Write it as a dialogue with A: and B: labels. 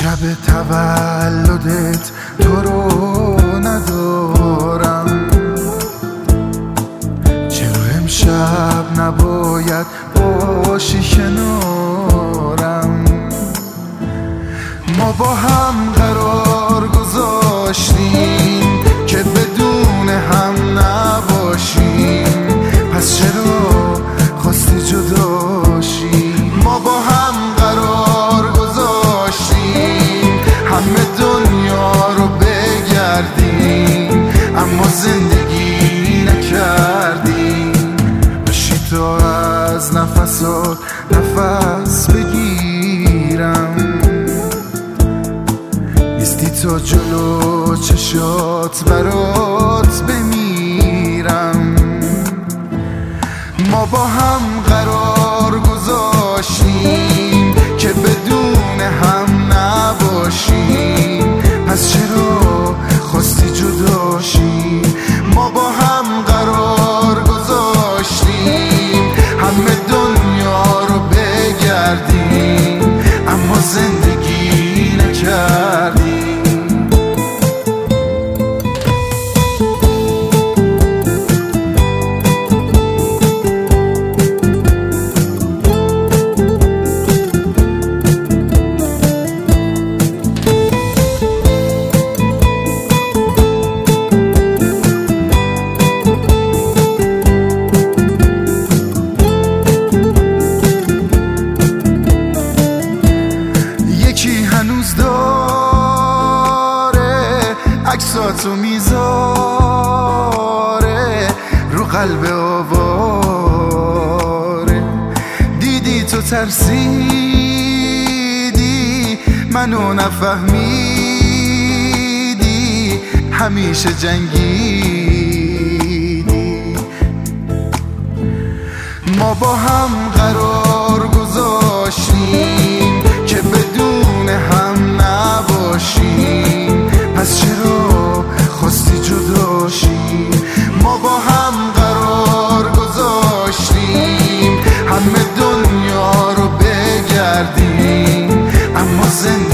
A: شب تولدت تو رو ندارم، چرا امشب نباید باشی کنارم؟ ما با هم قرار گذاشتیم که بدون هم نباشیم، پس چرا خواستی جداشی؟ ما با هم قرار گذاشتیم همه دنیا رو بگردیم، اما زندگی نکردیم. بشی تا از نفسات نفس بگیرم، نیستی تا جلو چشات برات بمیرم. ما با هم قرار گذاشتیم که بدون هم نباشیم، پس چرا خواستی جداشی؟ ما با هم قرار گذاشتیم همه دنیا رو بگردیم، اما زندگی نکردیم. هنوز داره عکساتو میذاره رو قلب آواره، دیدی تو ترسیدی منو نفهمیدی، همیشه جنگیدی. ما با هم قرار گذاشتیم که بدون هم نباشیم، پس چرا خواستی جداشی؟ ما با هم قرار گذاشتیم همه دنیا رو بگردیم، اما